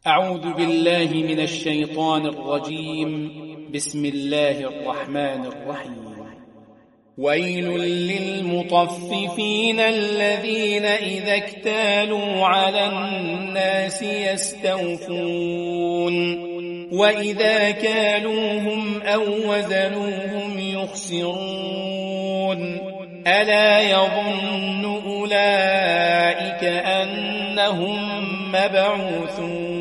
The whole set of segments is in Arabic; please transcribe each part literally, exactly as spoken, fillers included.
أعوذ بالله من الشيطان الرجيم. بسم الله الرحمن الرحيم. ويل للمطففين الذين إذا اكتالوا على الناس يستوفون وإذا كالوهم أو وزنوهم يخسرون ألا يظن أولئك أنهم مبعوثون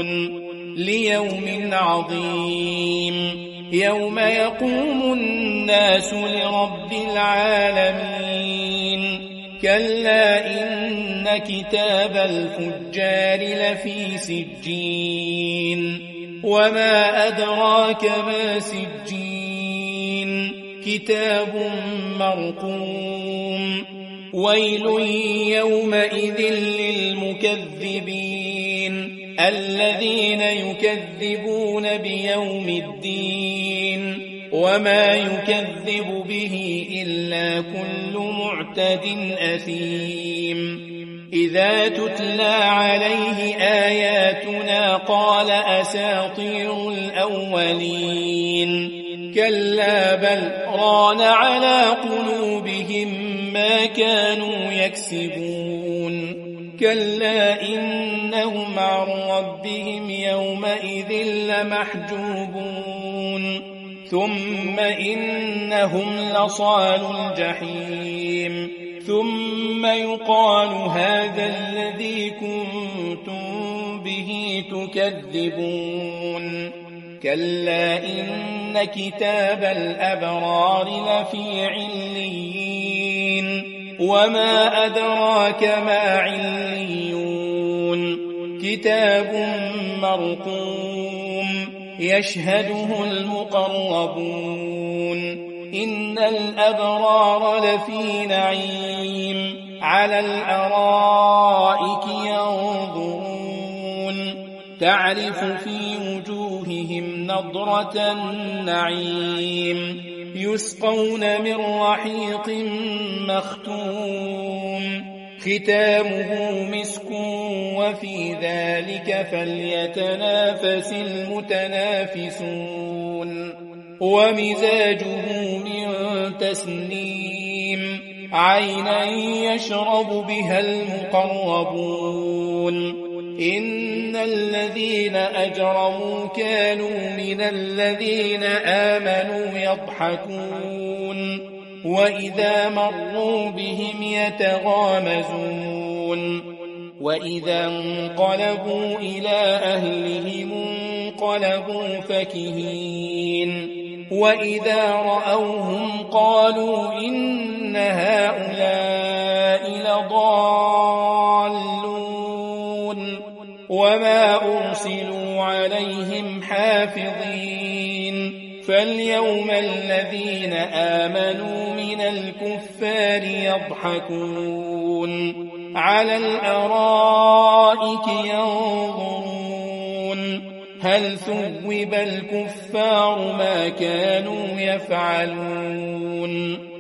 ليوم عظيم يوم يقوم الناس لرب العالمين كلا إن كتاب الفجار لفي سجين وما أدراك ما سجين كتاب مرقوم ويل يومئذ للمكذبين الذين يكذبون بيوم الدين وما يكذب به إلا كل معتد أثيم إذا تتلى عليه آياتنا قال أساطير الأولين كلا بل ران على قلوبهم ما كانوا يكسبون كلا إنهم عن ربهم يومئذ لمحجوبون ثم إنهم لصال الجحيم ثم يقال هذا الذي كنتم به تكذبون كلا إن كتاب الأبرار لفي عليين وما أدراك ما عليون كتاب مرقوم يشهده المقربون إن الأبرار لفي نعيم على الأرائك ينظرون تعرف في وجوههم نضرة النعيم يسقون من رحيق مختوم ختامه مسك وفي ذلك فليتنافس المتنافسون ومزاجه من تسنيم عينا يشرب بها المقربون إن الذين أجرموا كانوا من الذين آمنوا يضحكون وإذا مروا بهم يتغامزون وإذا انقلبوا إلى أهلهم انقلبوا فكهين وإذا رأوهم قالوا إن هؤلاء لضالون وما أرسلوا عليهم حافظين فاليوم الذين آمنوا من الكفار يضحكون على الأرائك ينظرون هل ثوب الكفار ما كانوا يفعلون